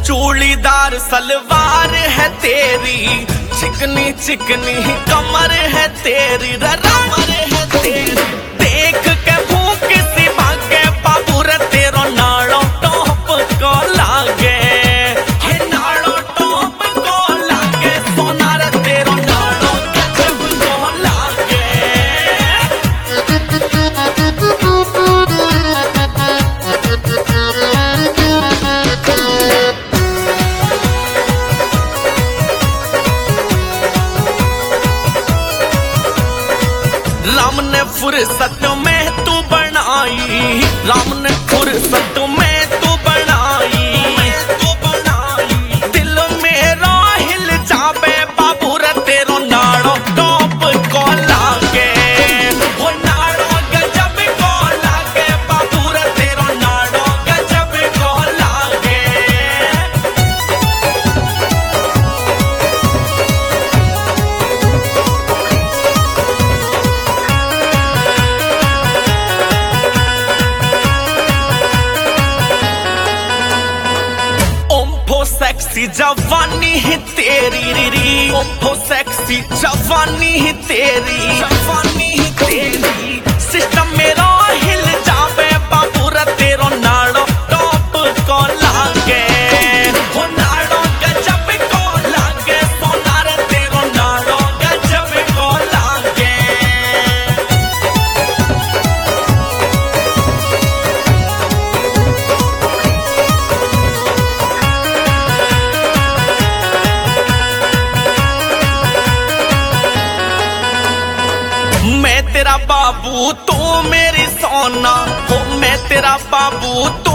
चूड़ीदार सलवार है तेरी, चिकनी चिकनी कमर है तेरी, रमर है तेरी। देख के भूख सी भागे बाबू रे तेरो नाड़ो टॉप को लागे, हे नाड़ो टॉप को लागे, सोना रे तेरो नाड़ो गजब को लागे। राम ने फुर्सत में तू बनाई, राम ने फुर्सत में तू बनाई, दिल मेरा हिल जावे बाबू रे तेरो नाड़ो टॉप को लागे, वो नाड़ो गजब को लागे बाबू रे तेरो नाड़ो गजब को लागे। सेक्सी जवानी ही तेरी री, ओ सेक्सी जवानी ही तेरी, जवानी ही तेरी। सिस्टम मेरा हिल जावे बाबू रे तेरो नाड़ो टॉप को लागे, वो नाड़ो गजब को लागे, सोना रे तेरो नाड़ो गजब को लागे। मैं तेरा बाबू तू मेरी सोना, ओ मैं तेरा बाबू